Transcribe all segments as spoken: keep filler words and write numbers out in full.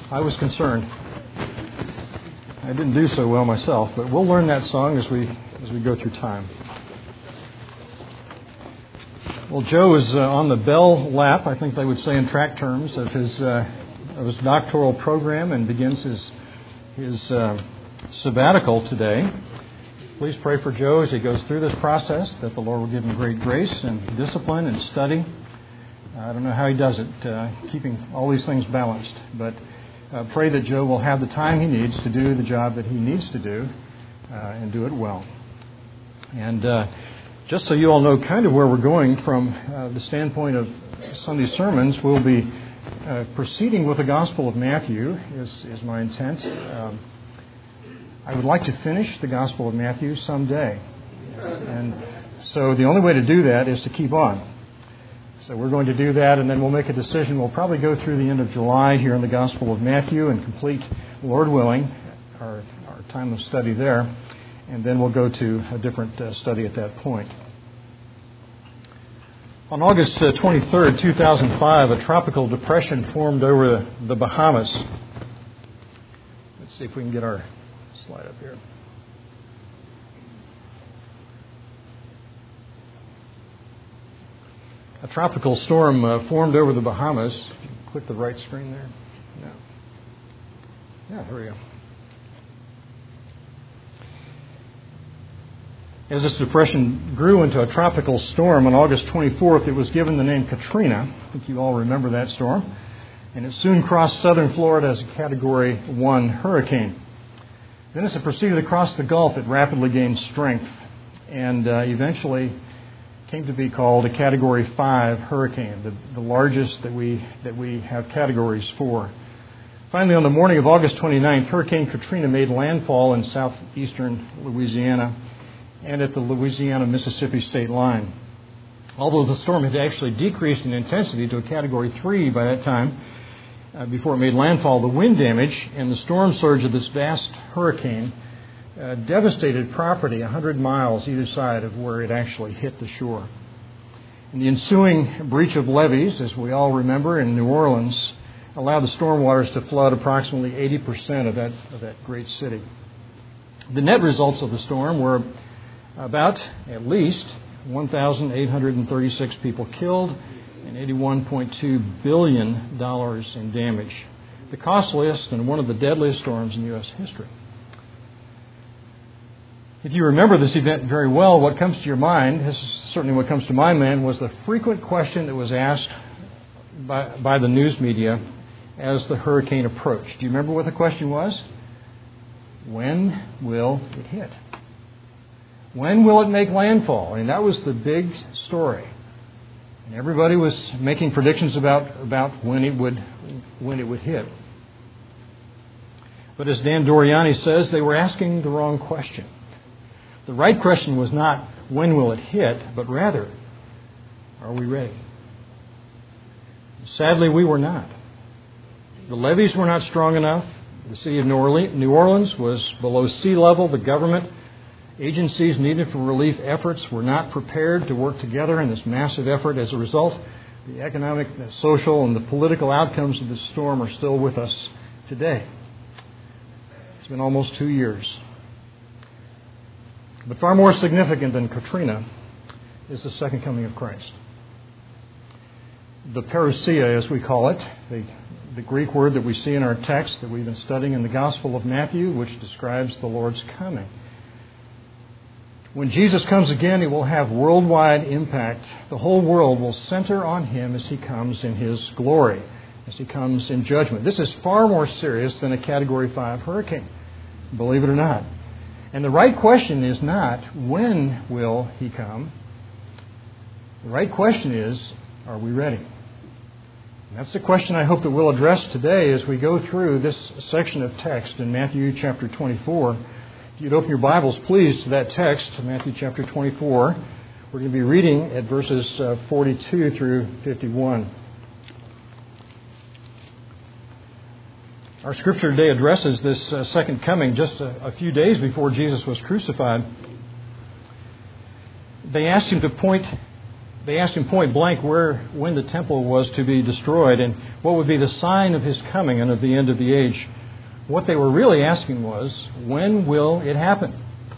I was concerned. I didn't do so well myself, but we'll learn that song as we as we go through time. Well, Joe is uh, on the bell lap, I think they would say in track terms, of his uh, of his doctoral program and begins his his uh, sabbatical today. Please pray for Joe as he goes through this process, that the Lord will give him great grace and discipline and study. I don't know how he does it, uh, keeping all these things balanced, but uh, pray that Joe will have the time he needs to do the job that he needs to do uh, and do it well. And uh, just so you all know kind of where we're going from uh, the standpoint of Sunday sermons, we'll be uh, proceeding with the Gospel of Matthew, is, is my intent. Um, I would like to finish the Gospel of Matthew someday. And so the only way to do that is to keep on. So we're going to do that, and then we'll make a decision. We'll probably go through the end of July here in the Gospel of Matthew and complete, Lord willing, our, our time of study there. And then we'll go to a different uh, study at that point. On August uh, twenty-third, two thousand five, a tropical depression formed over the Bahamas. Let's see if we can get our slide up here. A tropical storm uh, formed over the Bahamas. Click the right screen there. No. Yeah, there we go. As this depression grew into a tropical storm on August twenty-fourth, it was given the name Katrina. I think you all remember that storm. And it soon crossed southern Florida as a Category one hurricane. Then as it proceeded across the Gulf, it rapidly gained strength and uh, eventually came to be called a Category five hurricane, the, the largest that we that we have categories for. Finally, on the morning of August twenty-ninth, Hurricane Katrina made landfall in southeastern Louisiana and at the Louisiana-Mississippi state line. Although the storm had actually decreased in intensity to a Category three by that time, uh, before it made landfall, the wind damage and the storm surge of this vast hurricane Uh, devastated property one hundred miles either side of where it actually hit the shore. And the ensuing breach of levees, as we all remember in New Orleans, allowed the storm waters to flood approximately eighty percent of that, of that great city. The net results of the storm were about, at least, one thousand eight hundred thirty-six people killed and eighty-one point two billion dollars in damage. The costliest and one of the deadliest storms in U S history. If you remember this event very well, what comes to your mind, this is certainly what comes to my mind, was the frequent question that was asked by, by the news media as the hurricane approached. Do you remember what the question was? When will it hit? When will it make landfall? I mean, that was the big story. And everybody was making predictions about, about when it would when it would hit. But as Dan Doriani says, they were asking the wrong question. The right question was not, when will it hit, but rather, are we ready? Sadly, we were not. The levees were not strong enough. The city of New Orleans was below sea level. The government agencies needed for relief efforts were not prepared to work together in this massive effort. As a result, the economic, the social, and the political outcomes of this storm are still with us today. It's been almost two years. But far more significant than Katrina is the second coming of Christ. The parousia, as we call it, the, the Greek word that we see in our text that we've been studying in the Gospel of Matthew, which describes the Lord's coming. When Jesus comes again, it will have worldwide impact. The whole world will center on Him as He comes in His glory, as He comes in judgment. This is far more serious than a Category five hurricane, believe it or not. And the right question is not, when will He come? The right question is, are we ready? And that's the question I hope that we'll address today as we go through this section of text in Matthew chapter twenty-four. If you'd open your Bibles, please, to that text, Matthew chapter twenty-four. We're going to be reading at verses uh, forty-two through fifty-one. Our scripture today addresses this uh, second coming just a, a few days before Jesus was crucified. They asked Him to point they asked him point blank where, when the temple was to be destroyed and what would be the sign of his coming and of the end of the age. What they were really asking was, when will it happen?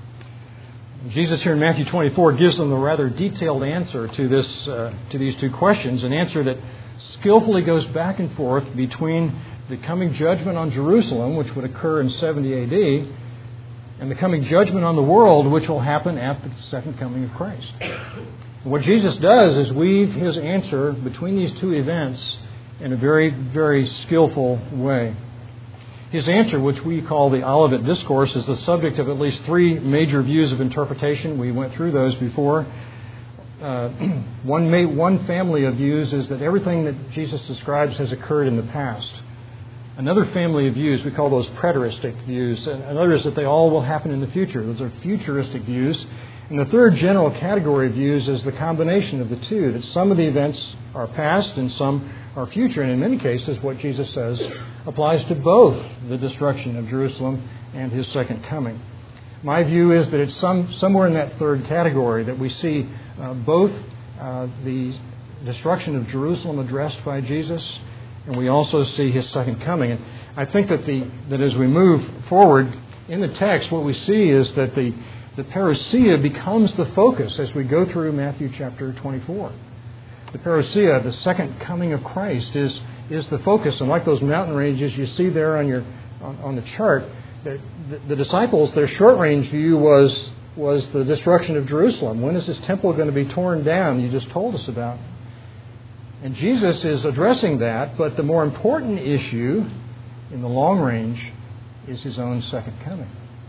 Jesus here in Matthew twenty-four gives them a rather detailed answer to this, uh, to these two questions, an answer that skillfully goes back and forth between the coming judgment on Jerusalem, which would occur in seventy A D, and the coming judgment on the world, which will happen after the second coming of Christ. And what Jesus does is weave his answer between these two events in a very, very skillful way. His answer, which we call the Olivet Discourse, is the subject of at least three major views of interpretation. We went through those before. Uh, one, may, one family of views is that everything that Jesus describes has occurred in the past. Another family of views, we call those preteristic views. And another is that they all will happen in the future. Those are futuristic views. And the third general category of views is the combination of the two, that some of the events are past and some are future. And in many cases, what Jesus says applies to both the destruction of Jerusalem and his second coming. My view is that it's some, somewhere in that third category that we see uh, both uh, the destruction of Jerusalem addressed by Jesus, and we also see his second coming. And I think that the that as we move forward in the text, what we see is that the, the parousia becomes the focus as we go through Matthew chapter twenty-four. The parousia, the second coming of Christ, is is the focus. And like those mountain ranges you see there on your on, on the chart, the, the, the disciples, their short-range view was was the destruction of Jerusalem. When is this temple going to be torn down? You just told us about. And Jesus is addressing that, but the more important issue in the long range is his own second coming.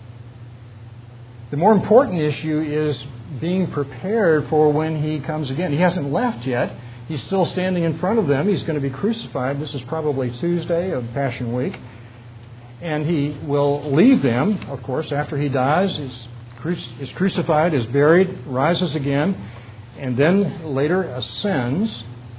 The more important issue is being prepared for when he comes again. He hasn't left yet. He's still standing in front of them. He's going to be crucified. This is probably Tuesday of Passion Week. And he will leave them, of course, after he dies, is, is crucified, is buried, rises again, and then later ascends.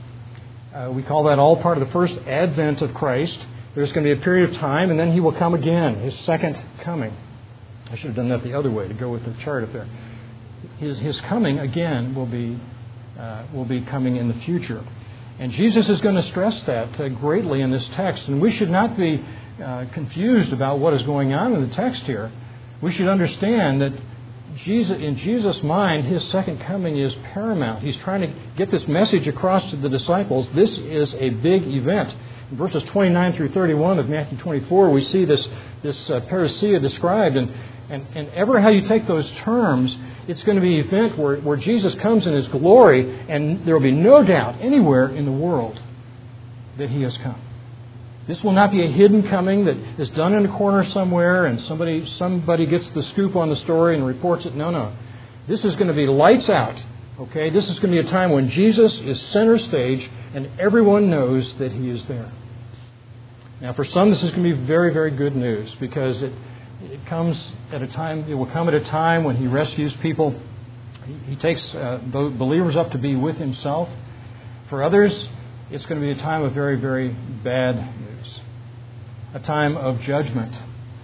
Uh, we call that all part of the first advent of Christ. There's going to be a period of time, and then he will come again, his second coming. I should have done that the other way to go with the chart up there. His, his coming again will be uh, will be coming in the future. And Jesus is going to stress that uh, greatly in this text. And we should not be uh, confused about what is going on in the text here. We should understand that Jesus, in Jesus' mind, his second coming is paramount. He's trying to get this message across to the disciples. This is a big event. In verses twenty-nine through thirty-one of Matthew twenty-four, we see this, this uh, parousia described. And, and, and ever how you take those terms, it's going to be an event where, where Jesus comes in his glory, and there will be no doubt anywhere in the world that he has come. This will not be a hidden coming that is done in a corner somewhere and somebody somebody gets the scoop on the story and reports it. No, no. This is going to be lights out. Okay? This is going to be a time when Jesus is center stage and everyone knows that he is there. Now, for some, this is going to be very, very good news because it, it comes at a time, it will come at a time when he rescues people. He, he takes uh, believers up to be with himself. For others, it's going to be a time of very, very bad news. A time of judgment.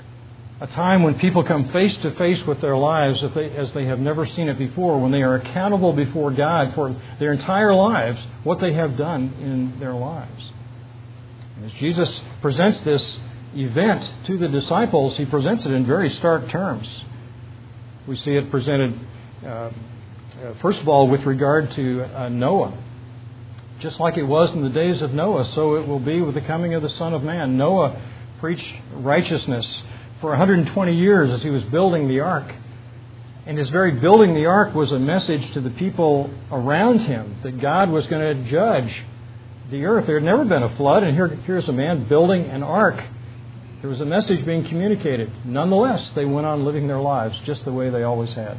A time when people come face to face with their lives as they, as they have never seen it before, when they are accountable before God for their entire lives, what they have done in their lives. And as Jesus presents this event to the disciples, he presents it in very stark terms. We see it presented, uh, uh, first of all, with regard to uh, Noah. Just like it was in the days of Noah, so it will be with the coming of the Son of Man. Noah preached righteousness for one hundred twenty years as he was building the ark. And his very building the ark was a message to the people around him that God was going to judge the earth. There had never been a flood, and here, here's a man building an ark. There was a message being communicated. Nonetheless, they went on living their lives just the way they always had.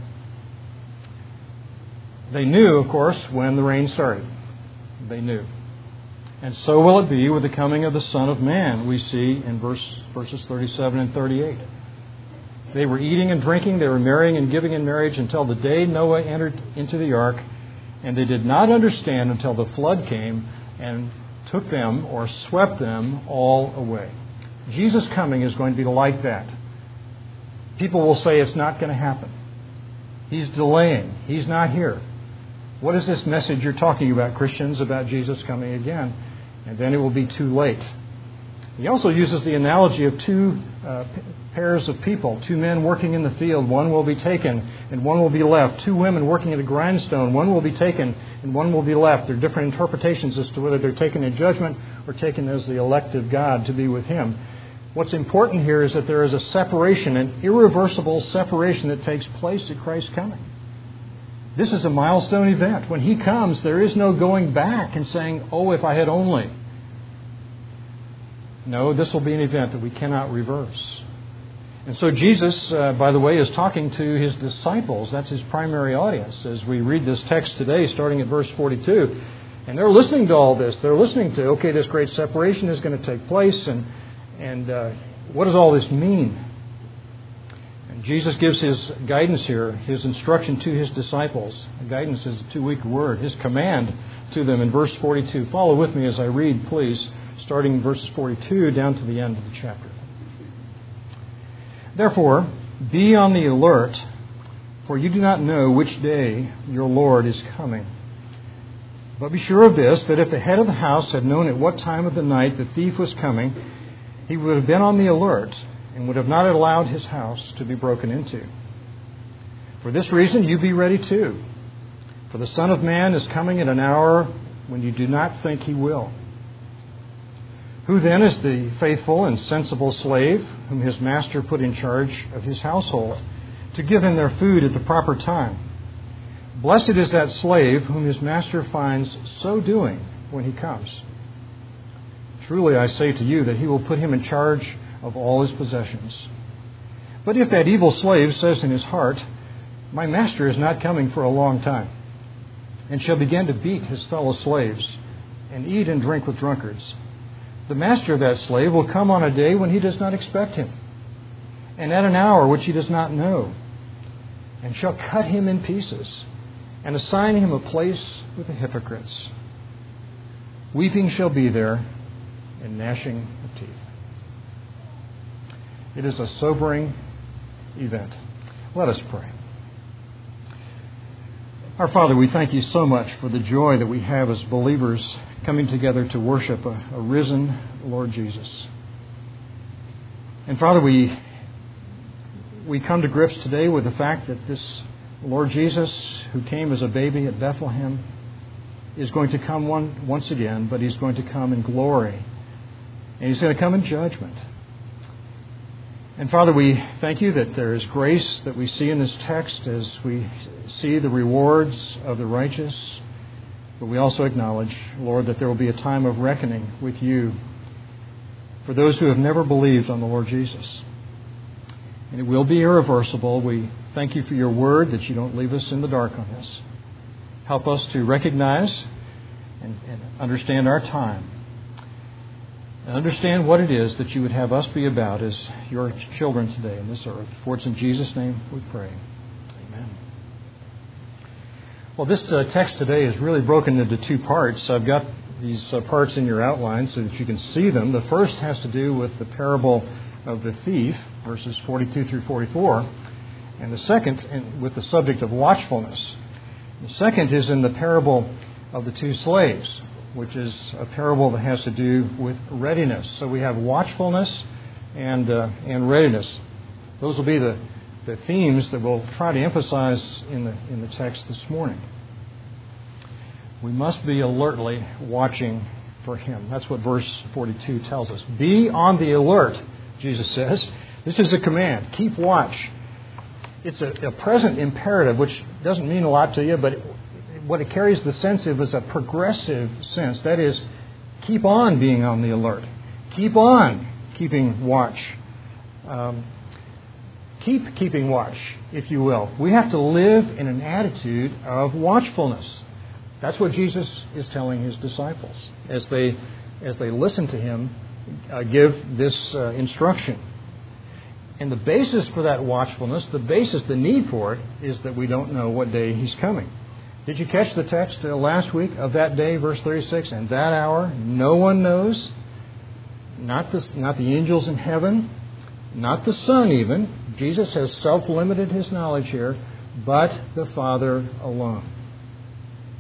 They knew, of course, when the rain started. They knew. And so will it be with the coming of the Son of Man, we see in verse, verses thirty-seven and thirty-eight. They were eating and drinking, they were marrying and giving in marriage until the day Noah entered into the ark, and they did not understand until the flood came and took them or swept them all away. Jesus' coming is going to be like that. People will say it's not going to happen. He's delaying. He's not here. What is this message you're talking about, Christians, about Jesus coming again? And then it will be too late. He also uses the analogy of two uh, pairs of people, two men working in the field. One will be taken and one will be left. Two women working at a grindstone. One will be taken and one will be left. There are different interpretations as to whether they're taken in judgment or taken as the elect of God to be with Him. What's important here is that there is a separation, an irreversible separation that takes place at Christ's coming. This is a milestone event. When He comes, there is no going back and saying, oh, if I had only. No, this will be an event that we cannot reverse. And so Jesus, uh, by the way, is talking to His disciples. That's His primary audience as we read this text today, starting at verse forty-two. And they're listening to all this. They're listening to, okay, this great separation is going to take place. And, and uh, what does all this mean? And Jesus gives His guidance here, His instruction to His disciples. Guidance is a two-week word. His command to them in verse forty-two. Follow with me as I read, please. Starting in verses forty-two down to the end of the chapter. Therefore, be on the alert, for you do not know which day your Lord is coming. But be sure of this, that if the head of the house had known at what time of the night the thief was coming, he would have been on the alert and would have not allowed his house to be broken into. For this reason, you be ready too. For the Son of Man is coming at an hour when you do not think He will. Who then is the faithful and sensible slave whom his master put in charge of his household to give him their food at the proper time? Blessed is that slave whom his master finds so doing when he comes. Truly I say to you that he will put him in charge of all his possessions. But if that evil slave says in his heart, my master is not coming for a long time, and shall begin to beat his fellow slaves and eat and drink with drunkards, the master of that slave will come on a day when he does not expect him, and at an hour which he does not know, and shall cut him in pieces, and assign him a place with the hypocrites. Weeping shall be there, and gnashing of teeth. It is a sobering event. Let us pray. Our Father, we thank You so much for the joy that we have as believers coming together to worship a, a risen Lord Jesus. And Father, we we come to grips today with the fact that this Lord Jesus, who came as a baby at Bethlehem, is going to come one, once again, but He's going to come in glory. And He's going to come in judgment. And Father, we thank You that there is grace that we see in this text as we see the rewards of the righteous. But we also acknowledge, Lord, that there will be a time of reckoning with You for those who have never believed on the Lord Jesus. And it will be irreversible. We thank You for Your word, that You don't leave us in the dark on this. Help us to recognize and, and understand our time. And understand what it is that You would have us be about as Your children today in this earth. For it's in Jesus' name we pray. Amen. Well, this uh, text today is really broken into two parts. I've got these uh, parts in your outline so that you can see them. The first has to do with the parable of the thief, verses forty-two through forty-four. And the second, in, with the subject of watchfulness. The second is in the parable of the two slaves, which is a parable that has to do with readiness. So we have watchfulness and uh, and readiness. Those will be the, the themes that we'll try to emphasize in the in the text this morning. We must be alertly watching for Him. That's what verse forty-two tells us. Be on the alert, Jesus says. This is a command. Keep watch. It's a, a present imperative, which doesn't mean a lot to you, but what it carries the sense of is a progressive sense. That is, keep on being on the alert. Keep on keeping watch. Um, keep keeping watch, if you will. We have to live in an attitude of watchfulness. That's what Jesus is telling His disciples as they as they listen to Him uh, give this uh, instruction. And the basis for that watchfulness, the basis, the need for it, is that we don't know what day He's coming. Did you catch the text uh, last week of that day, verse thirty-six? And that hour, no one knows, not the, not the angels in heaven, not the Son even. Jesus has self-limited His knowledge here, but the Father alone.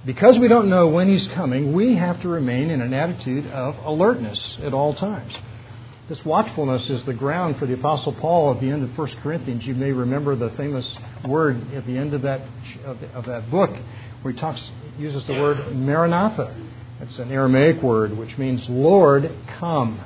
Because we don't know when He's coming, we have to remain in an attitude of alertness at all times. This watchfulness is the ground for the Apostle Paul at the end of First Corinthians. You may remember the famous word at the end of that of, the, of that book where he talks uses the word Maranatha. It's an Aramaic word which means Lord, come.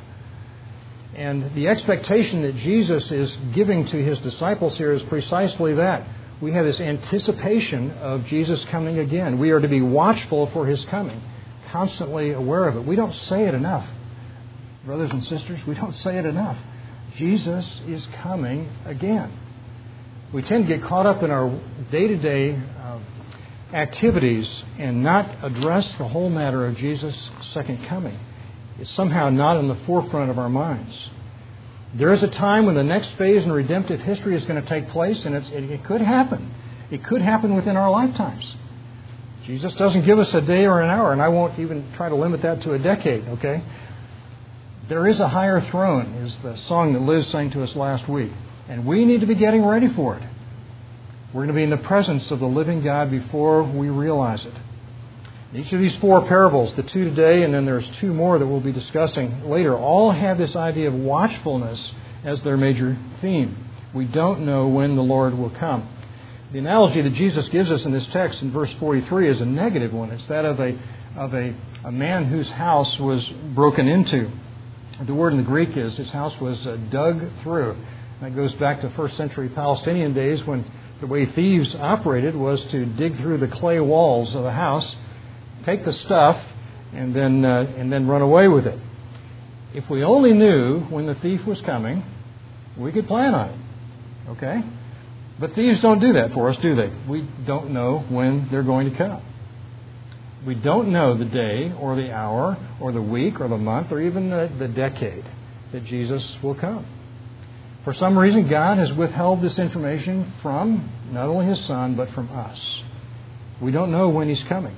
And the expectation that Jesus is giving to His disciples here is precisely that. We have this anticipation of Jesus coming again. We are to be watchful for His coming, constantly aware of it. We don't say it enough. Brothers and sisters, we don't say it enough. Jesus is coming again. We tend to get caught up in our day-to-day uh, activities and not address the whole matter of Jesus' second coming. It's somehow not in the forefront of our minds. There is a time when the next phase in redemptive history is going to take place, and it's, it, it could happen. It could happen within our lifetimes. Jesus doesn't give us a day or an hour, and I won't even try to limit that to a decade, okay? There is a higher throne, is the song that Liz sang to us last week. And we need to be getting ready for it. We're going to be in the presence of the living God before we realize it. Each of these four parables, the two today, and then there's two more that we'll be discussing later, all have this idea of watchfulness as their major theme. We don't know when the Lord will come. The analogy that Jesus gives us in this text in verse forty-three is a negative one. It's that of a of a, a man whose house was broken into. The word in the Greek is his house was uh, dug through. That goes back to first century Palestinian days when the way thieves operated was to dig through the clay walls of a house, take the stuff, and then uh, and then run away with it. If we only knew when the thief was coming, we could plan on it. Okay? But thieves don't do that for us, do they? We don't know when they're going to come. We don't know the day or the hour or the week or the month or even the, the decade that Jesus will come. For some reason, God has withheld this information from not only His Son, but from us. We don't know when He's coming.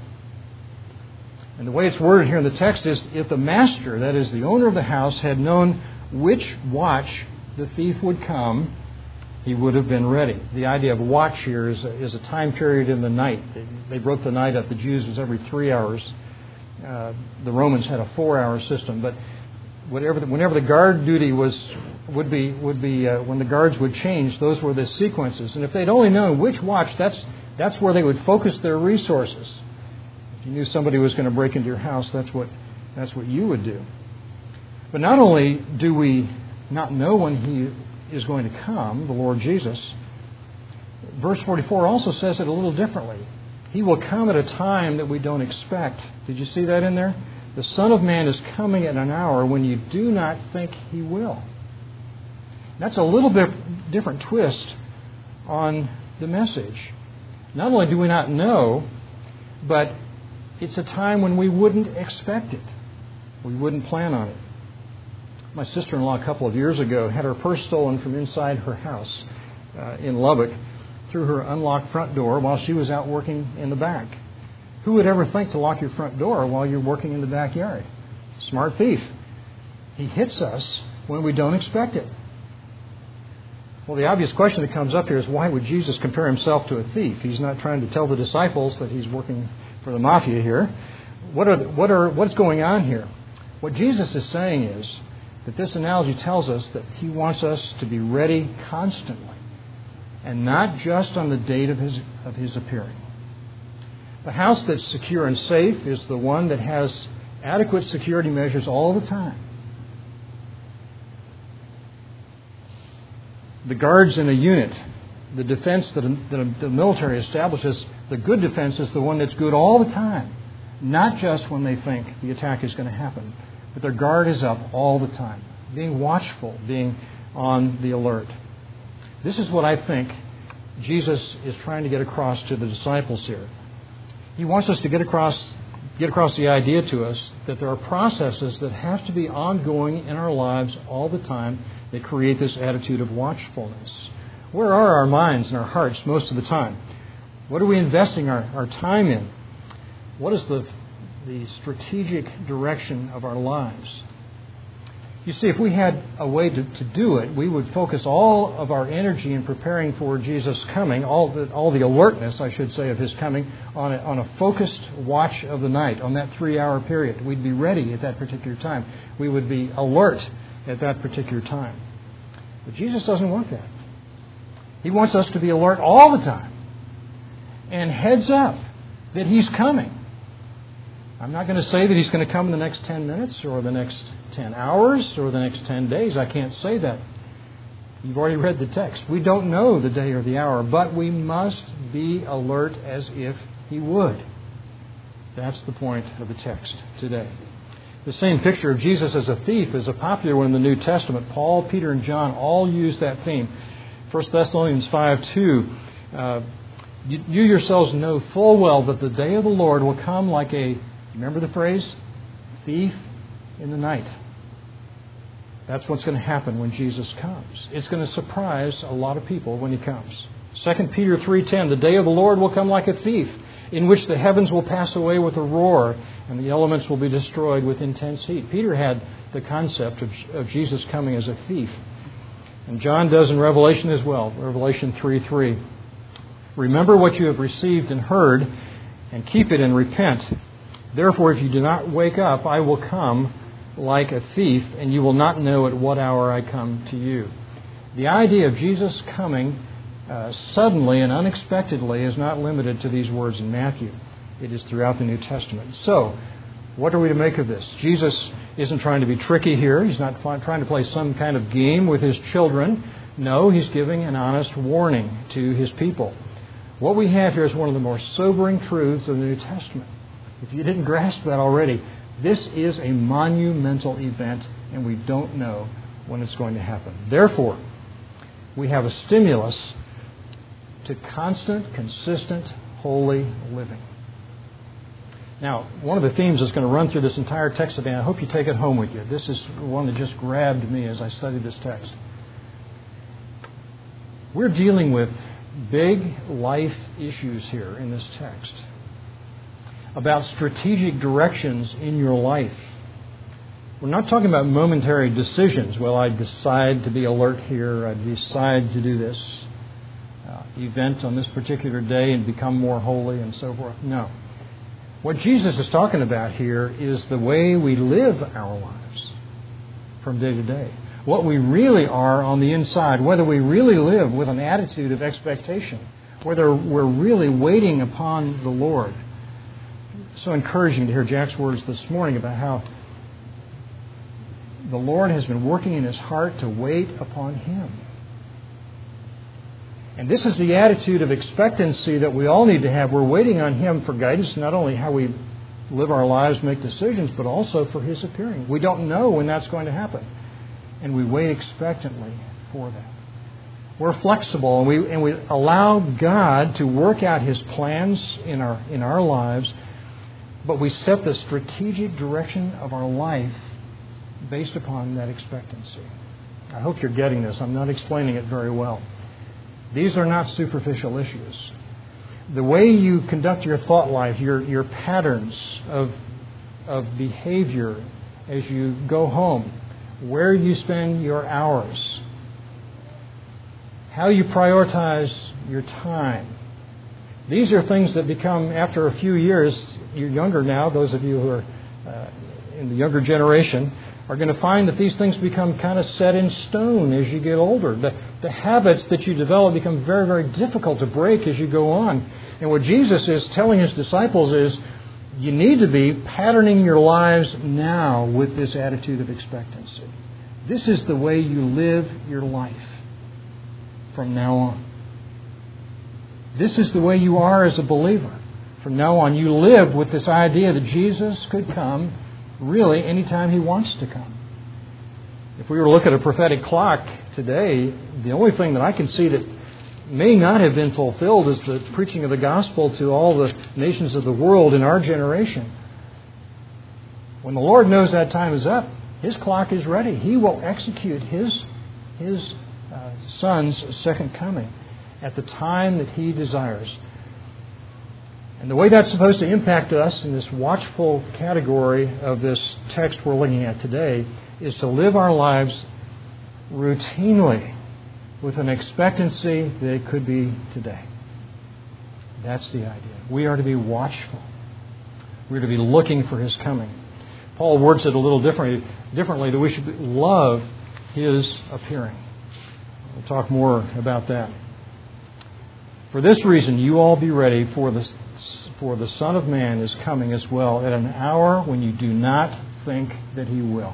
And the way it's worded here in the text is, if the master, that is the owner of the house, had known which watch the thief would come, he would have been ready. The idea of watch here is a, is a time period in the night. They, they broke the night up. The Jews was every three hours. Uh, the Romans had a four-hour system. But whatever, the, whenever the guard duty was would be would be uh, when the guards would change, those were the sequences. And if they'd only known which watch, that's that's where they would focus their resources. If you knew somebody was going to break into your house, that's what that's what you would do. But not only do we not know when He is going to come, the Lord Jesus, verse forty-four also says it a little differently. He will come at a time that we don't expect. Did you see that in there? The Son of Man is coming at an hour when you do not think He will. That's a little bit different twist on the message. Not only do we not know, but it's a time when we wouldn't expect it. We wouldn't plan on it. My sister-in-law a couple of years ago had her purse stolen from inside her house uh, in Lubbock through her unlocked front door while she was out working in the back. Who would ever think to lock your front door while you're working in the backyard? Smart thief. He hits us when we don't expect it. Well, the obvious question that comes up here is, why would Jesus compare Himself to a thief? He's not trying to tell the disciples that He's working for the mafia here. What are what are what's going on here? What Jesus is saying is that this analogy tells us that He wants us to be ready constantly, and not just on the date of His of His appearing. The house that's secure and safe is the one that has adequate security measures all the time. The guards in a unit, the defense that the military establishes, the good defense is the one that's good all the time, not just when they think the attack is going to happen. But their guard is up all the time, being watchful, being on the alert. This is what I think Jesus is trying to get across to the disciples here. He wants us to get across get across the idea to us that there are processes that have to be ongoing in our lives all the time that create this attitude of watchfulness. Where are our minds and our hearts most of the time? What are we investing our, our time in? What is the, the strategic direction of our lives? You see, if we had a way to, to do it, we would focus all of our energy in preparing for Jesus' coming, all the, all the alertness, I should say, of His coming, on a, on a focused watch of the night, on that three-hour period. We'd be ready at that particular time. We would be alert at that particular time. But Jesus doesn't want that. He wants us to be alert all the time and heads up that He's coming. I'm not going to say that He's going to come in the next ten minutes or the next ten hours or the next ten days. I can't say that. You've already read the text. We don't know the day or the hour, but we must be alert as if He would. That's the point of the text today. The same picture of Jesus as a thief is a popular one in the New Testament. Paul, Peter, and John all use that theme. First Thessalonians five two, uh, you, you yourselves know full well that the day of the Lord will come like a, remember the phrase? Thief in the night. That's what's going to happen when Jesus comes. It's going to surprise a lot of people when He comes. Second Peter three ten, the day of the Lord will come like a thief, in which the heavens will pass away with a roar, and the elements will be destroyed with intense heat. Peter had the concept of, of Jesus coming as a thief. And John does in Revelation as well, Revelation three three. Remember what you have received and heard, and keep it and repent. Therefore, if you do not wake up, I will come like a thief, and you will not know at what hour I come to you. The idea of Jesus coming uh, suddenly and unexpectedly is not limited to these words in Matthew. It is throughout the New Testament. So, what are we to make of this? Jesus isn't trying to be tricky here. He's not trying to play some kind of game with His children. No, He's giving an honest warning to His people. What we have here is one of the more sobering truths of the New Testament. If you didn't grasp that already, this is a monumental event, and we don't know when it's going to happen. Therefore, we have a stimulus to constant, consistent, holy living. Now, one of the themes that's going to run through this entire text today, and I hope you take it home with you. This is one that just grabbed me as I studied this text. We're dealing with big life issues here in this text about strategic directions in your life. We're not talking about momentary decisions. Well, I decide to be alert here. I decide to do this uh, event on this particular day and become more holy and so forth. No. What Jesus is talking about here is the way we live our lives from day to day. What we really are on the inside, whether we really live with an attitude of expectation, whether we're really waiting upon the Lord. It's so encouraging to hear Jack's words this morning about how the Lord has been working in his heart to wait upon Him. And this is the attitude of expectancy that we all need to have. We're waiting on Him for guidance, not only how we live our lives, make decisions, but also for His appearing. We don't know when that's going to happen. And we wait expectantly for that. We're flexible, and we and we allow God to work out His plans in our in our lives, but we set the strategic direction of our life based upon that expectancy. I hope you're getting this. I'm not explaining it very well. These are not superficial issues. The way you conduct your thought life, your your patterns of of behavior as you go home, where you spend your hours, how you prioritize your time. These are things that become, after a few years, you're younger now, those of you who are uh, in the younger generation, are going to find that these things become kind of set in stone as you get older. The, the habits that you develop become very, very difficult to break as you go on. And what Jesus is telling His disciples is, you need to be patterning your lives now with this attitude of expectancy. This is the way you live your life from now on. This is the way you are as a believer. From now on, you live with this idea that Jesus could come really anytime He wants to come. If we were to look at a prophetic clock today, the only thing that I can see that may not have been fulfilled is the preaching of the gospel to all the nations of the world in our generation. When the Lord knows that time is up, His clock is ready. He will execute His, his uh, Son's second coming at the time that He desires. And the way that's supposed to impact us in this watchful category of this text we're looking at today is to live our lives routinely with an expectancy that it could be today. That's the idea. We are to be watchful. We're to be looking for His coming. Paul words it a little differently, differently that we should love His appearing. We'll talk more about that. For this reason, you all be ready, for the, for the Son of Man is coming as well at an hour when you do not think that He will.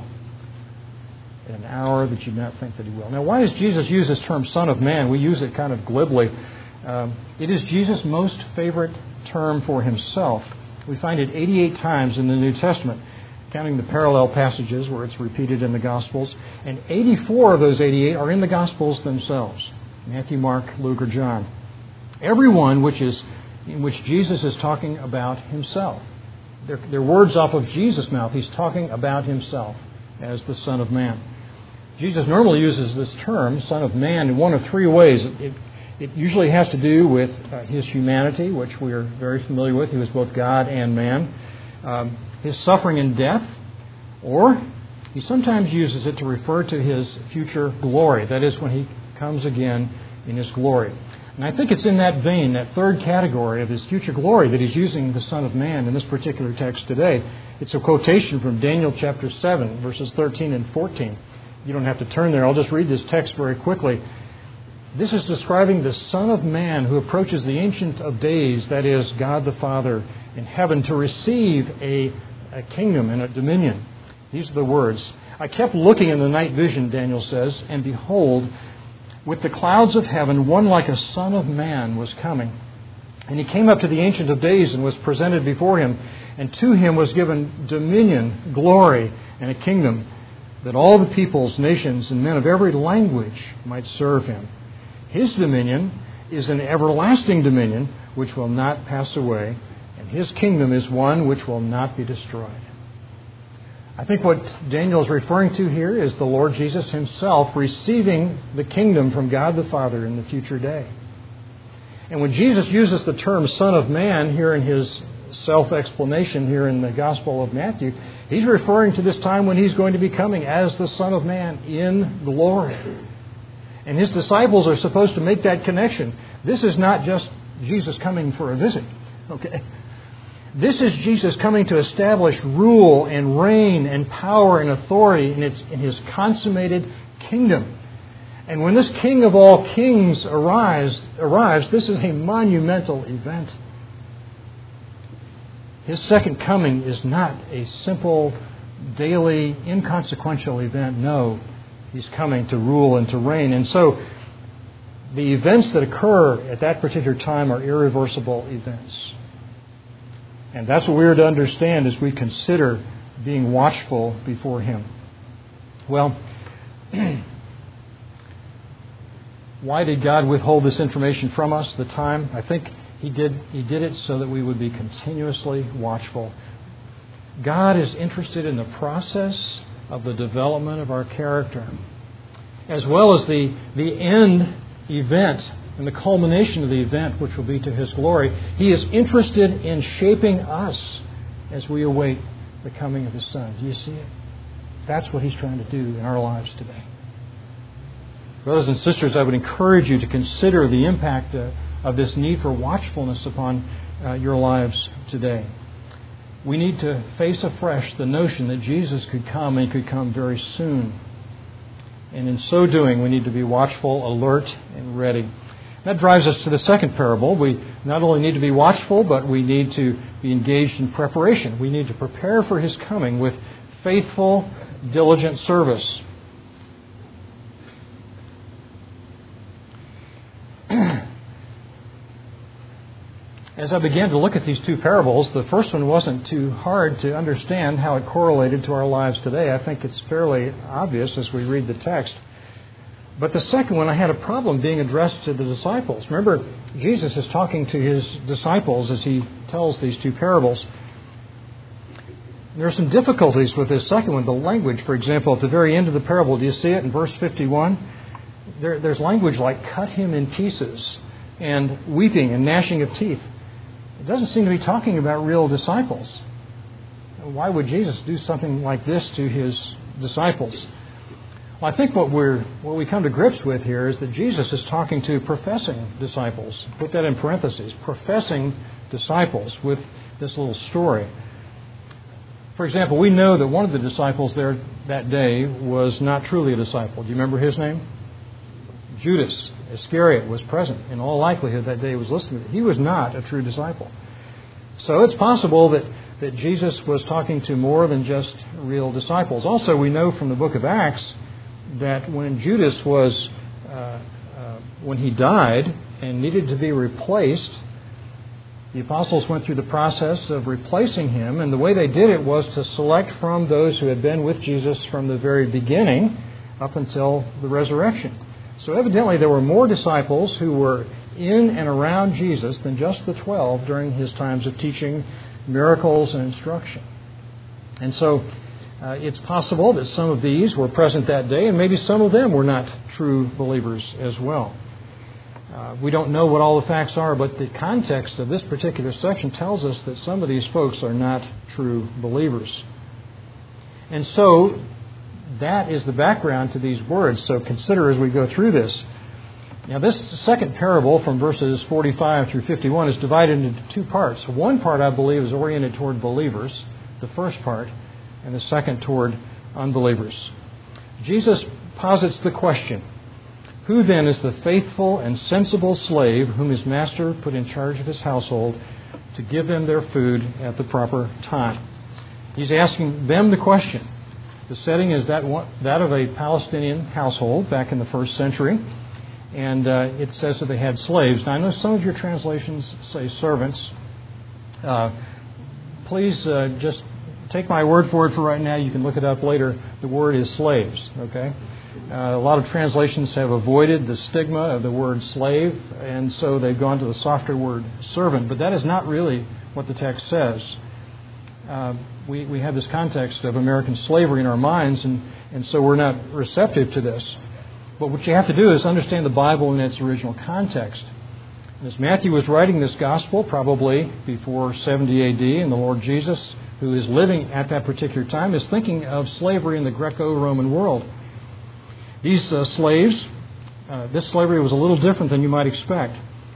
At an hour that you do not think that He will. Now, why does Jesus use this term Son of Man? We use it kind of glibly. Um, it is Jesus' most favorite term for Himself. We find it eighty-eight times in the New Testament, counting the parallel passages where it's repeated in the Gospels. And eighty-four of those eighty-eight are in the Gospels themselves. Matthew, Mark, Luke, or John. Every one which is, in which Jesus is talking about Himself. They're, they're words off of Jesus' mouth. He's talking about Himself as the Son of Man. Jesus normally uses this term, Son of Man, in one of three ways. It, it, it usually has to do with uh, His humanity, which we are very familiar with. He was both God and man. Um, his suffering and death, or He sometimes uses it to refer to His future glory. That is, when He comes again in His glory. And I think it's in that vein, that third category of His future glory, that He's using the Son of Man in this particular text today. It's a quotation from Daniel chapter seven, verses thirteen and fourteen. You don't have to turn there. I'll just read this text very quickly. This is describing the Son of Man who approaches the Ancient of Days, that is, God the Father, in heaven to receive a, a kingdom and a dominion. These are the words. I kept looking in the night vision, Daniel says, and behold, with the clouds of heaven, one like a Son of Man was coming. And He came up to the Ancient of Days and was presented before Him. And to Him was given dominion, glory, and a kingdom, that all the peoples, nations, and men of every language might serve Him. His dominion is an everlasting dominion which will not pass away, and His kingdom is one which will not be destroyed. I think what Daniel is referring to here is the Lord Jesus Himself receiving the kingdom from God the Father in the future day. And when Jesus uses the term Son of Man here in His self-explanation here in the Gospel of Matthew, He's referring to this time when He's going to be coming as the Son of Man in glory. And His disciples are supposed to make that connection. This is not just Jesus coming for a visit. Okay? This is Jesus coming to establish rule and reign and power and authority in, its, in His consummated kingdom. And when this King of all kings arrives, arrives, this is a monumental event. His second coming is not a simple, daily, inconsequential event. No, He's coming to rule and to reign. And so the events that occur at that particular time are irreversible events. And that's what we are to understand as we consider being watchful before Him. Well, why did God withhold this information from us, the time? I think He did, he did it so that we would be continuously watchful. God is interested in the process of the development of our character, as well as the, the end event and the culmination of the event, which will be to His glory. He is interested in shaping us as we await the coming of His Son. Do you see it? That's what He's trying to do in our lives today. Brothers and sisters, I would encourage you to consider the impact uh, of this need for watchfulness upon uh, your lives today. We need to face afresh the notion that Jesus could come and He could come very soon. And in so doing, we need to be watchful, alert, and ready. That drives us to the second parable. We not only need to be watchful, but we need to be engaged in preparation. We need to prepare for His coming with faithful, diligent service. As I began to look at these two parables, the first one wasn't too hard to understand how it correlated to our lives today. I think it's fairly obvious as we read the text. But the second one, I had a problem being addressed to the disciples. Remember, Jesus is talking to His disciples as He tells these two parables. There are some difficulties with this second one. The language, for example, at the very end of the parable, do you see it in verse fifty-one? There, there's language like cut him in pieces and weeping and gnashing of teeth. It doesn't seem to be talking about real disciples. Why would Jesus do something like this to His disciples. Well, I think what we're what we come to grips with here is that Jesus is talking to professing disciples. Put that in parentheses, professing disciples with this little story. For example, we know that one of the disciples there that day was not truly a disciple. Do you remember his name? Judas Iscariot was present. In all likelihood, that day he was listening. He was not a true disciple. So it's possible that, that Jesus was talking to more than just real disciples. Also, we know from the book of Acts that when Judas was, uh, uh, when he died and needed to be replaced, the apostles went through the process of replacing him, and the way they did it was to select from those who had been with Jesus from the very beginning up until the resurrection. So evidently there were more disciples who were in and around Jesus than just the twelve during his times of teaching, miracles, and instruction. And so uh, it's possible that some of these were present that day, and maybe some of them were not true believers as well. Uh, we don't know what all the facts are, but the context of this particular section tells us that some of these folks are not true believers. And so that is the background to these words. So consider as we go through this. Now, this second parable from verses forty-five through fifty-one is divided into two parts. One part, I believe, is oriented toward believers, the first part, and the second toward unbelievers. Jesus posits the question, who then is the faithful and sensible slave whom his master put in charge of his household to give them their food at the proper time? He's asking them the question. The setting is that one, that of a Palestinian household back in the first century. And uh, it says that they had slaves. Now, I know some of your translations say servants. Uh, please uh, just take my word for it for right now. You can look it up later. The word is slaves, okay? Uh, a lot of translations have avoided the stigma of the word slave, and so they've gone to the softer word servant. But that is not really what the text says. Uh, we, we have this context of American slavery in our minds, and, and so we're not receptive to this. But what you have to do is understand the Bible in its original context. And as Matthew was writing this gospel, probably before seventy A D, and the Lord Jesus, who is living at that particular time, is thinking of slavery in the Greco-Roman world. These uh, slaves, uh, this slavery was a little different than you might expect.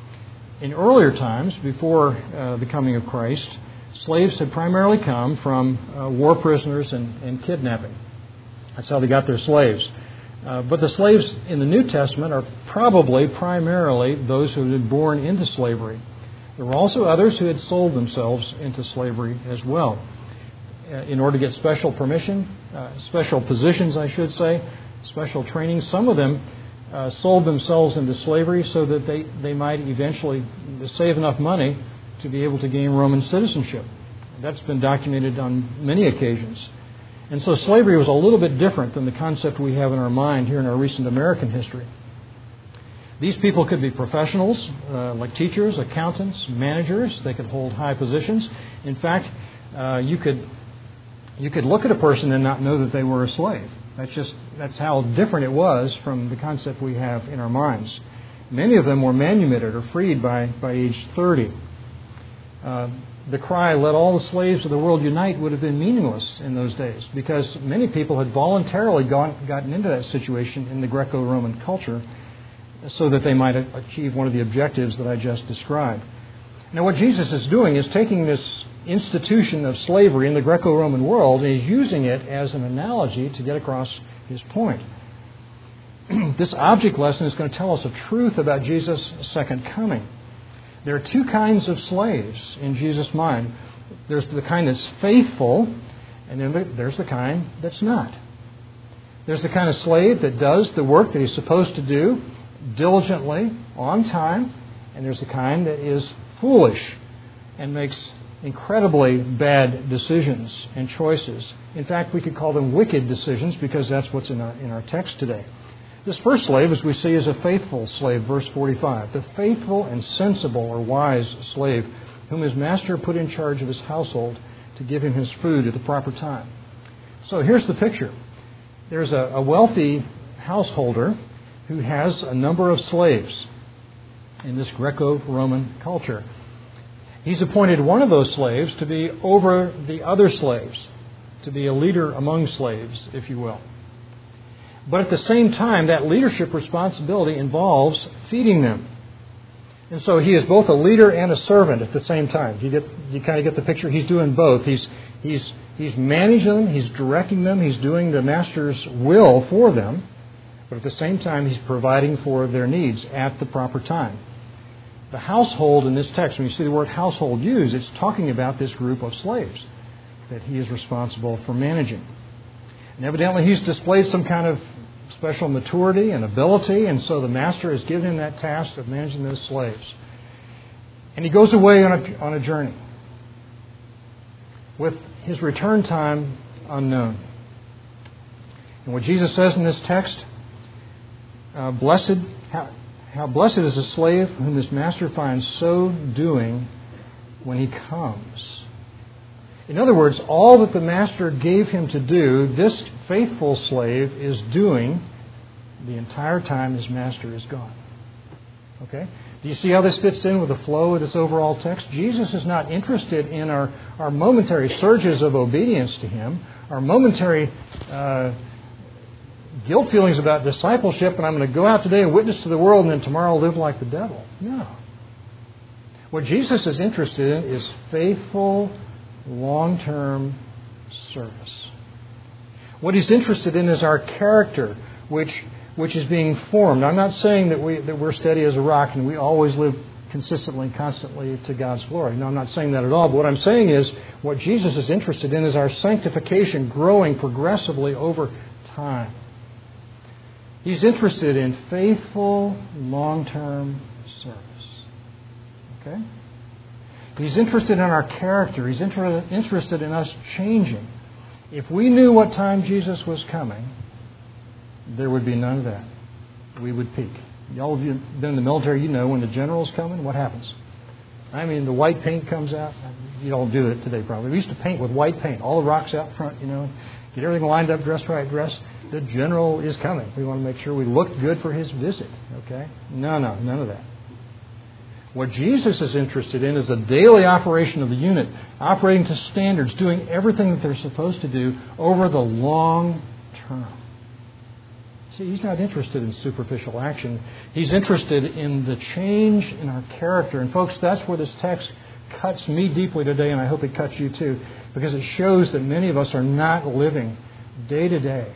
In earlier times, before uh, the coming of Christ, slaves had primarily come from uh, war prisoners and, and kidnapping. That's how they got their slaves. Uh, but the slaves in the New Testament are probably primarily those who had been born into slavery. There were also others who had sold themselves into slavery as well uh, in order to get special permission, uh, special positions, I should say, special training. Some of them uh, sold themselves into slavery so that they, they might eventually save enough money to be able to gain Roman citizenship. That's been documented on many occasions. And so slavery was a little bit different than the concept we have in our mind here in our recent American history. These people could be professionals, uh, like teachers, accountants, managers. They could hold high positions. In fact, uh, you could you could look at a person and not know that they were a slave. That's just that's how different it was from the concept we have in our minds. Many of them were manumitted or freed by, by age thirty. Uh, the cry, let all the slaves of the world unite, would have been meaningless in those days because many people had voluntarily gone, gotten into that situation in the Greco-Roman culture so that they might achieve one of the objectives that I just described. Now, what Jesus is doing is taking this institution of slavery in the Greco-Roman world and he's using it as an analogy to get across his point. This object lesson is going to tell us a truth about Jesus' second coming. There are two kinds of slaves in Jesus' mind. There's the kind that's faithful, and then there's the kind that's not. There's the kind of slave that does the work that he's supposed to do diligently, on time, and there's the kind that is foolish and makes incredibly bad decisions and choices. In fact, we could call them wicked decisions because that's what's in our, in our text today. This first slave, as we see, is a faithful slave, verse forty-five. The faithful and sensible or wise slave whom his master put in charge of his household to give him his food at the proper time. So here's the picture. There's a, a wealthy householder who has a number of slaves in this Greco-Roman culture. He's appointed one of those slaves to be over the other slaves. to be a leader among slaves, if you will. But at the same time, that leadership responsibility involves feeding them. And so he is both a leader and a servant at the same time. You get, you kind of get the picture? He's doing both. He's, he's, he's managing them, he's directing them, he's doing the master's will for them. But at the same time, he's providing for their needs at the proper time. The household in this text, when you see the word household used, it's talking about this group of slaves that he is responsible for managing. And evidently he's displayed some kind of special maturity and ability, and so the master has given him that task of managing those slaves. And he goes away on a, on a journey with his return time unknown. And what Jesus says in this text, uh, blessed, how, how blessed is the slave whom his master finds so doing when he comes. In other words, all that the master gave him to do, this faithful slave is doing the entire time his master is gone. Okay? Do you see how this fits in with the flow of this overall text? Jesus is not interested in our, our momentary surges of obedience to him, our momentary uh, guilt feelings about discipleship, and I'm going to go out today and witness to the world and then tomorrow live like the devil. No. What Jesus is interested in is faithful, long-term service. What he's interested in is our character, which which is being formed. I'm not saying that we that we're steady as a rock and we always live consistently, constantly to God's glory. No, I'm not saying that at all. But what I'm saying is what Jesus is interested in is our sanctification growing progressively over time. He's interested in faithful, long-term service. Okay? He's interested in our character. He's inter- interested in us changing. If we knew what time Jesus was coming, there would be none of that. We would peak. All of you have been in the military, you know when the general's coming, what happens? I mean, the white paint comes out. You don't do it today probably. We used to paint with white paint. All the rocks out front, you know. Get everything lined up, dressed right, dressed. The general is coming. We want to make sure we look good for his visit. Okay? No, no, none of that. What Jesus is interested in is the daily operation of the unit, operating to standards, doing everything that they're supposed to do over the long term. See, he's not interested in superficial action. He's interested in the change in our character. And folks, that's where this text cuts me deeply today, and I hope it cuts you too, because it shows that many of us are not living day to day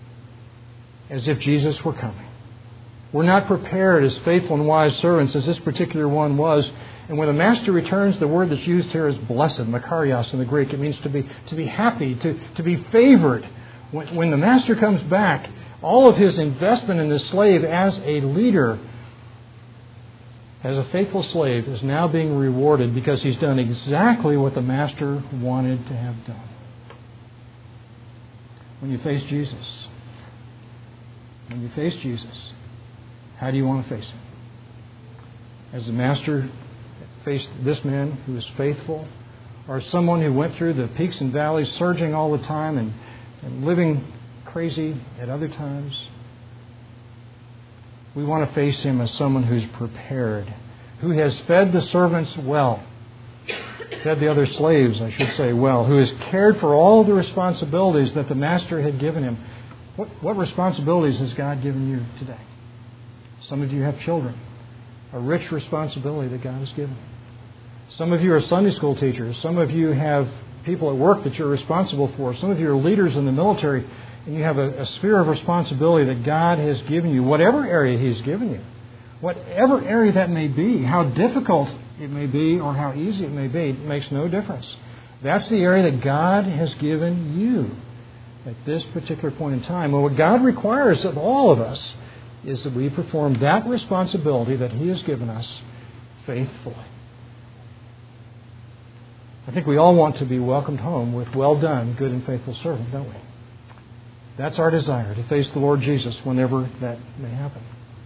as if Jesus were coming. We're not prepared as faithful and wise servants as this particular one was. And when the master returns, the word that's used here is blessed, makarios in the Greek. It means to be to be happy, to, to be favored. When, when the master comes back, all of his investment in the slave as a leader, as a faithful slave, is now being rewarded because he's done exactly what the master wanted to have done. When you face Jesus, when you face Jesus, how do you want to face him? As the master faced this man who is faithful, or someone who went through the peaks and valleys, surging all the time and, and living crazy at other times? We want to face him as someone who's prepared, who has fed the servants well, fed the other slaves, I should say, well, who has cared for all the responsibilities that the master had given him. What, what responsibilities has God given you today? Some of you have children, a rich responsibility that God has given you. Some of you are Sunday school teachers. Some of you have people at work that you're responsible for. Some of you are leaders in the military, and you have a, a sphere of responsibility that God has given you, whatever area He's given you. Whatever area that may be, how difficult it may be or how easy it may be, it makes no difference. That's the area that God has given you at this particular point in time. And what God requires of all of us is that we perform that responsibility that He has given us faithfully. I think we all want to be welcomed home with, well done, good and faithful servant, don't we? That's our desire, to face the Lord Jesus whenever that may happen.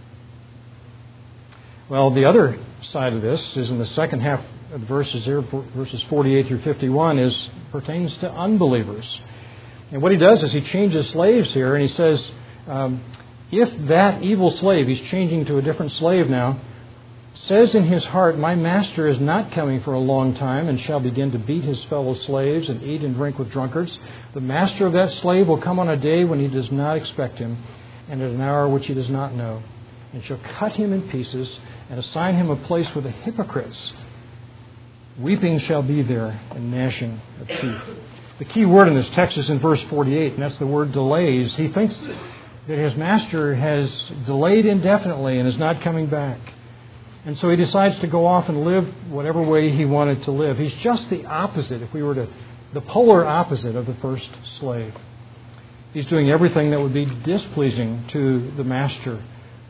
Well, the other side of this is in the second half of the verses here, verses forty-eight through fifty-one, is pertains to unbelievers. And what he does is he changes slaves here, and he says, um, if that evil slave, he's changing to a different slave now, says in his heart, my master is not coming for a long time, and shall begin to beat his fellow slaves and eat and drink with drunkards, the master of that slave will come on a day when he does not expect him, and at an hour which he does not know, and shall cut him in pieces and assign him a place with the hypocrites. Weeping shall be there, and gnashing of teeth. The key word in this text is in verse forty-eight, and that's the word delays. He thinks that his master has delayed indefinitely and is not coming back. And so he decides to go off and live whatever way he wanted to live. He's just the opposite, if we were to, the polar opposite of the first slave. He's doing everything that would be displeasing to the master.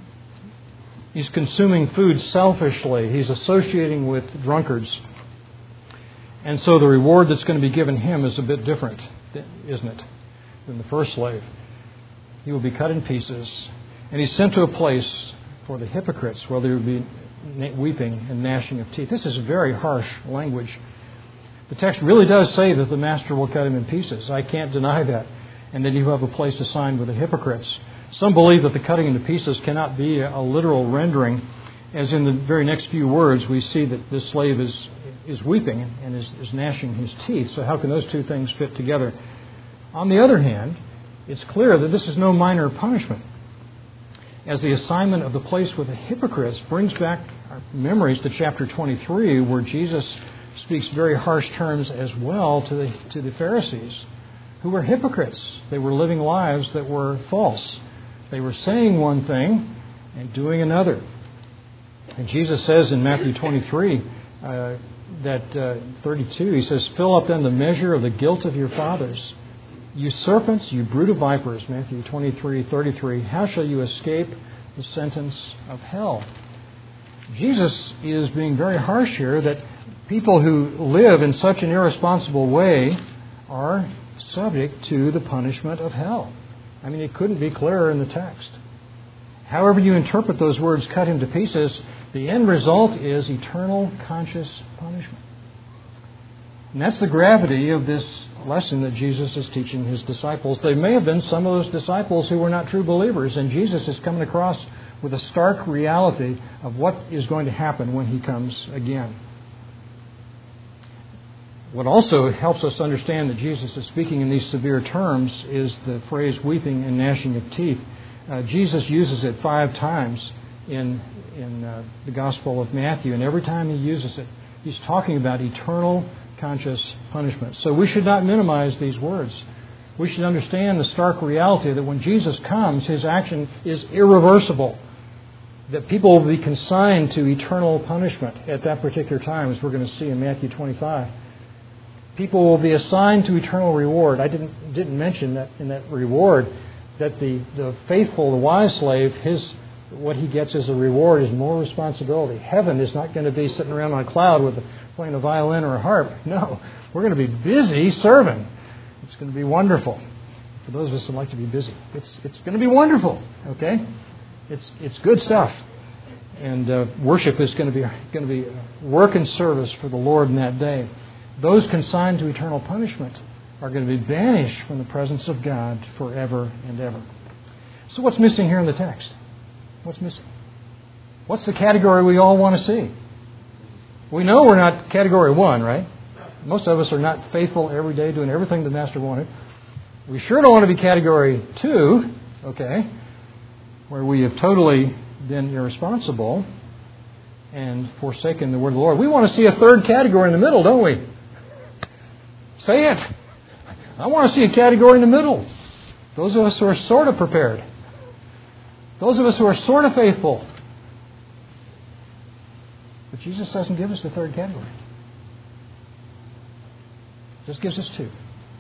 He's consuming food selfishly. He's associating with drunkards. And so the reward that's going to be given him is a bit different, isn't it, than the first slave. He will be cut in pieces, and he's sent to a place for the hypocrites where there will be weeping and gnashing of teeth. This is very harsh language. The text really does say that the master will cut him in pieces. I can't deny that. And that you have a place assigned with the hypocrites. Some believe that the cutting into pieces cannot be a literal rendering, as in the very next few words we see that this slave is is weeping and is, is gnashing his teeth. So how can those two things fit together? On the other hand, it's clear that this is no minor punishment, as the assignment of the place with the hypocrites brings back our memories to chapter twenty-three, where Jesus speaks very harsh terms as well to the, to the Pharisees, who were hypocrites. They were living lives that were false. They were saying one thing and doing another. And Jesus says in Matthew twenty-three, uh, that uh, thirty-two, he says, fill up then the measure of the guilt of your fathers. You serpents, you brood of vipers, Matthew twenty-three, thirty-three, how shall you escape the sentence of hell? Jesus is being very harsh here that people who live in such an irresponsible way are subject to the punishment of hell. I mean, it couldn't be clearer in the text. However you interpret those words, cut him to pieces, the end result is eternal conscious punishment. And that's the gravity of this lesson that Jesus is teaching his disciples. They may have been some of those disciples who were not true believers, and Jesus is coming across with a stark reality of what is going to happen when he comes again. What also helps us understand that Jesus is speaking in these severe terms is the phrase weeping and gnashing of teeth. Uh, Jesus uses it five times in in uh, the Gospel of Matthew, and every time he uses it, he's talking about eternal conscious punishment. So we should not minimize these words. We should understand the stark reality that when Jesus comes, his action is irreversible, that people will be consigned to eternal punishment at that particular time, as we're going to see in Matthew twenty-five. People will be assigned to eternal reward. I didn't didn't mention that in that reward that the, the faithful, the wise slave, his what he gets as a reward is more responsibility. Heaven is not going to be sitting around on a cloud with a, playing a violin or a harp. No, we're going to be busy serving. It's going to be wonderful. For those of us who like to be busy, it's it's going to be wonderful. Okay, it's it's good stuff, and uh, worship is going to be going to be work and service for the Lord in that day. Those consigned to eternal punishment are going to be banished from the presence of God forever and ever. So what's missing here in the text? What's missing? What's the category we all want to see? We know we're not category one, right? Most of us are not faithful every day doing everything the Master wanted. We sure don't want to be category two, okay, where we have totally been irresponsible and forsaken the word of the Lord. We want to see a third category in the middle, don't we? Say it. I want to see a category in the middle. Those of us who are sort of prepared. Those of us who are sort of faithful. But Jesus doesn't give us the third category. Just gives us two.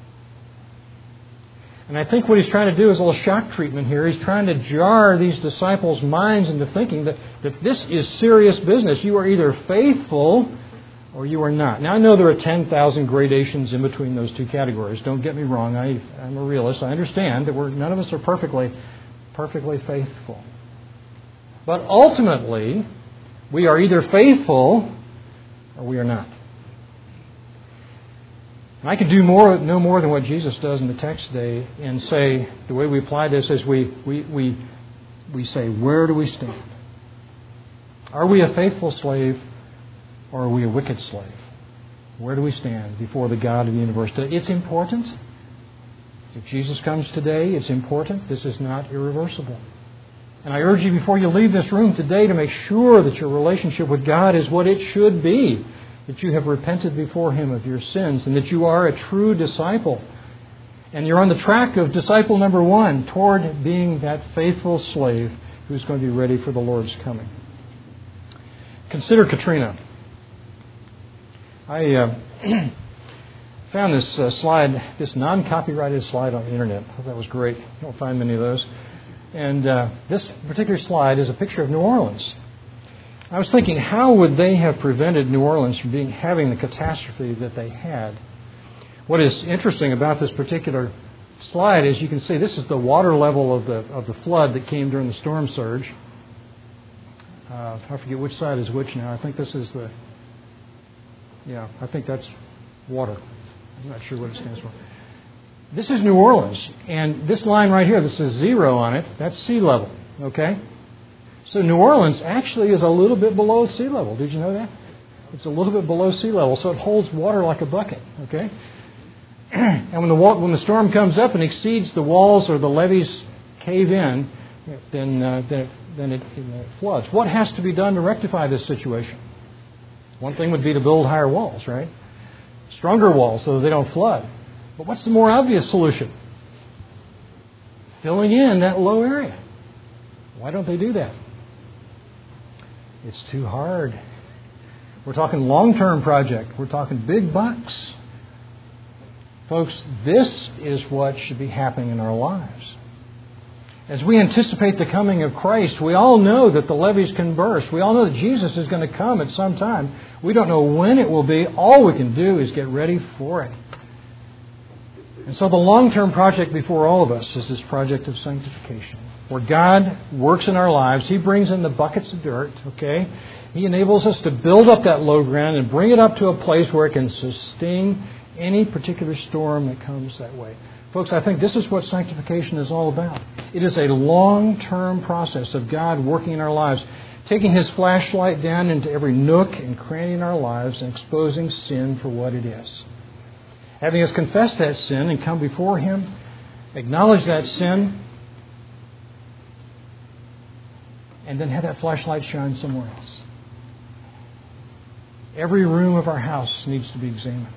And I think what he's trying to do is a little shock treatment here. He's trying to jar these disciples' minds into thinking that, that this is serious business. You are either faithful or you are not. Now, I know there are ten thousand gradations in between those two categories. Don't get me wrong. I, I'm a realist. I understand that we're, none of us are perfectly, perfectly faithful. But ultimately, we are either faithful or we are not. And I could do more, no more than what Jesus does in the text today and say, the way we apply this is we, we, we, we say, where do we stand? Are we a faithful slave or are we a wicked slave? Where do we stand before the God of the universe today? It's important. If Jesus comes today, it's important. This is not irreversible. And I urge you before you leave this room today to make sure that your relationship with God is what it should be, that you have repented before Him of your sins, and that you are a true disciple. And you're on the track of disciple number one toward being that faithful slave who's going to be ready for the Lord's coming. Consider Katrina. I uh, found this uh, slide, this non-copyrighted slide on the internet. I thought that was great. You don't find many of those. And uh, this particular slide is a picture of New Orleans. I was thinking, how would they have prevented New Orleans from being having the catastrophe that they had? What is interesting about this particular slide is you can see this is the water level of the of the flood that came during the storm surge. Uh, I forget which side is which now. I think this is the, yeah, I think that's water. I'm not sure what it stands for. This is New Orleans, and this line right here, this says zero on it, that's sea level, okay? So New Orleans actually is a little bit below sea level. Did you know that? It's a little bit below sea level, so it holds water like a bucket, okay? And when the when the storm comes up and exceeds the walls or the levees cave in, then uh, then, it, then it, it floods. What has to be done to rectify this situation? One thing would be to build higher walls, right? Stronger walls so that they don't flood. But what's the more obvious solution? Filling in that low area. Why don't they do that? It's too hard. We're talking long-term project. We're talking big bucks. Folks, this is what should be happening in our lives. As we anticipate the coming of Christ, we all know that the levees can burst. We all know that Jesus is going to come at some time. We don't know when it will be. All we can do is get ready for it. And so the long-term project before all of us is this project of sanctification, where God works in our lives. He brings in the buckets of dirt, okay? He enables us to build up that low ground and bring it up to a place where it can sustain any particular storm that comes that way. Folks, I think this is what sanctification is all about. It is a long-term process of God working in our lives, taking His flashlight down into every nook and cranny in our lives and exposing sin for what it is. Having us confess that sin and come before Him, acknowledge that sin, and then have that flashlight shine somewhere else. Every room of our house needs to be examined.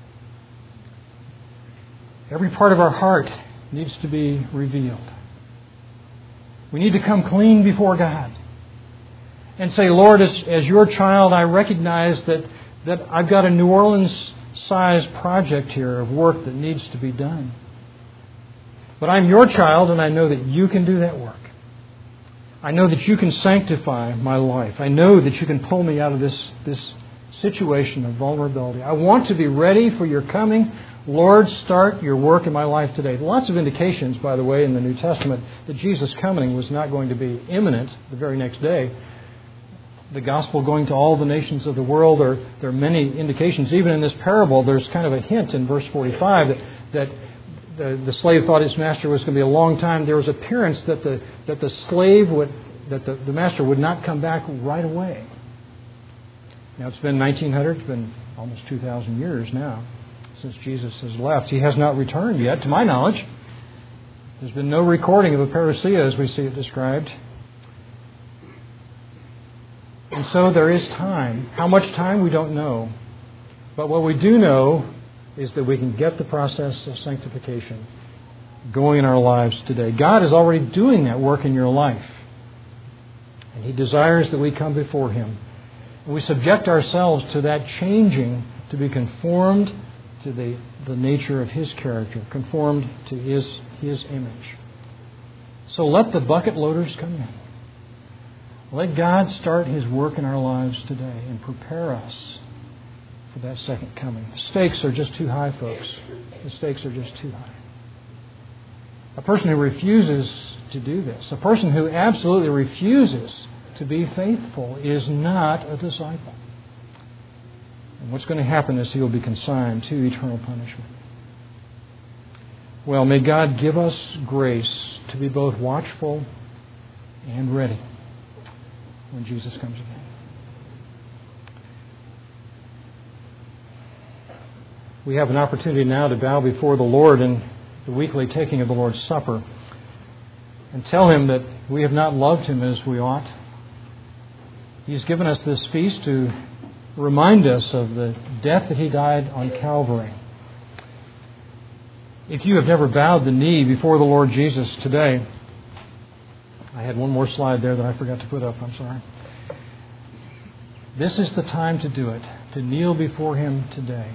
Every part of our heart needs to be revealed. We need to come clean before God and say, Lord, as, as your child, I recognize that, that I've got a New Orleans-sized project here of work that needs to be done. But I'm your child, and I know that you can do that work. I know that you can sanctify my life. I know that you can pull me out of this, this situation of vulnerability. I want to be ready for your coming. Lord, start your work in my life today. Lots of indications, by the way, in the New Testament that Jesus' coming was not going to be imminent the very next day. The gospel going to all the nations of the world, there, there are many indications. Even in this parable, there's kind of a hint in verse forty-five that, that the, the slave thought his master was going to be a long time. There was appearance that the, that the slave would, that the, the master would not come back right away. Now, it's been nineteen hundred, it's been almost two thousand years now since Jesus has left. He has not returned yet, to my knowledge. There's been no recording of a parousia as we see it described. And so there is time. How much time, we don't know. But what we do know is that we can get the process of sanctification going in our lives today. God is already doing that work in your life. And He desires that we come before Him. And we subject ourselves to that changing to be conformed to the, the nature of His character, conformed to His, His image. So let the bucket loaders come in. Let God start His work in our lives today and prepare us for that second coming. The stakes are just too high, folks. The stakes are just too high. A person who refuses to do this, a person who absolutely refuses to be faithful, is not a disciple. And what's going to happen is he will be consigned to eternal punishment. Well, may God give us grace to be both watchful and ready when Jesus comes again. we have an opportunity now to bow before the Lord in the weekly taking of the Lord's Supper and tell Him that we have not loved Him as we ought. He's given us this feast to remind us of the death that He died on Calvary. If you have never bowed the knee before the Lord Jesus today, I had one more slide there that I forgot to put up, I'm sorry. This is the time to do it, to kneel before Him today.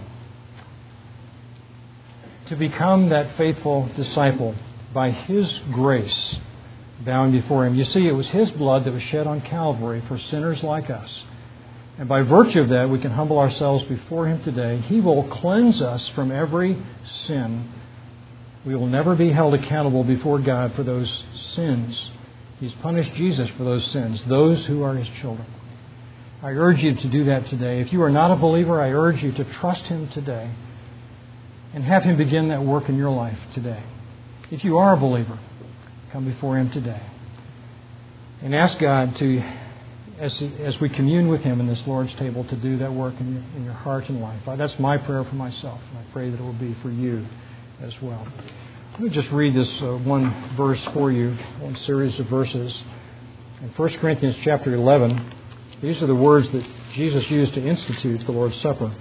To become that faithful disciple by His grace, bowing before Him. You see, it was His blood that was shed on Calvary for sinners like us. And by virtue of that, we can humble ourselves before Him today. He will cleanse us from every sin. We will never be held accountable before God for those sins. He's punished Jesus for those sins, those who are His children. I urge you to do that today. If you are not a believer, I urge you to trust Him today and have Him begin that work in your life today. If you are a believer, come before Him today and ask God to, as, as we commune with Him in this Lord's table, to do that work in your, in your heart and life. That's my prayer for myself, and I pray that it will be for you as well. Let me just read this uh, one verse for you, one series of verses. In First Corinthians chapter eleven, these are the words that Jesus used to institute the Lord's Supper.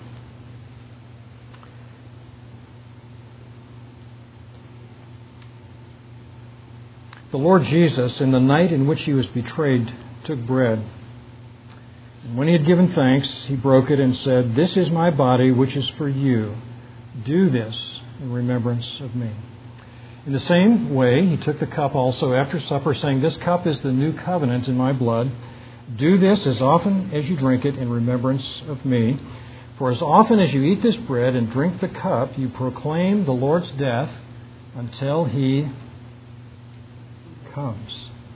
The Lord Jesus, in the night in which He was betrayed, took bread. And when He had given thanks, He broke it and said, "This is my body, which is for you. Do this in remembrance of me." In the same way, He took the cup also after supper, saying, "This cup is the new covenant in my blood. Do this as often as you drink it in remembrance of me. For as often as you eat this bread and drink the cup, you proclaim the Lord's death until He comes."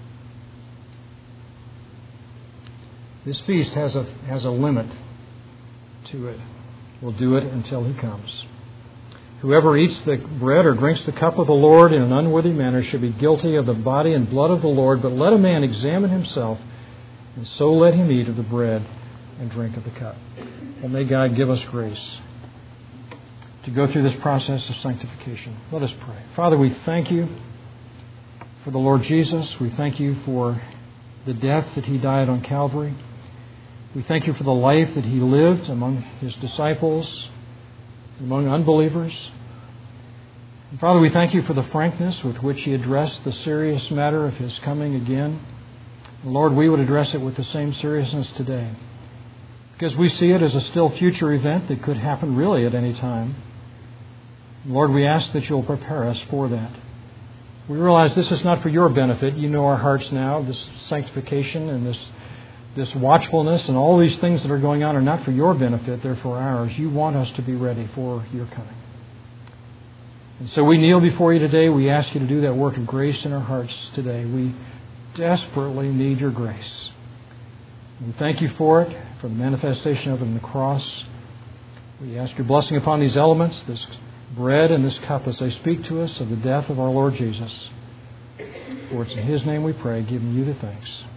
This feast has a has a limit to it. We'll do it until He comes. Whoever eats the bread or drinks the cup of the Lord in an unworthy manner should be guilty of the body and blood of the Lord. But let a man examine himself, and so let him eat of the bread and drink of the cup. Well, may God give us grace to go through this process of sanctification. Let us pray. Father, we thank You for the Lord Jesus. We thank You for the death that He died on Calvary. We thank You for the life that He lived among His disciples, among unbelievers. And Father, we thank You for the frankness with which He addressed the serious matter of His coming again. And Lord, we would address it with the same seriousness today, because we see it as a still future event that could happen really at any time. And Lord, we ask that You'll prepare us for that. We realize this is not for Your benefit. You know our hearts now. This sanctification and this this watchfulness and all these things that are going on are not for Your benefit. They're for ours. You want us to be ready for Your coming. And so we kneel before You today. We ask You to do that work of grace in our hearts today. We desperately need Your grace. We thank You for it, for the manifestation of it on the cross. We ask Your blessing upon these elements, this bread and this cup, as they speak to us of the death of our Lord Jesus. For it's in His name we pray, giving You the thanks.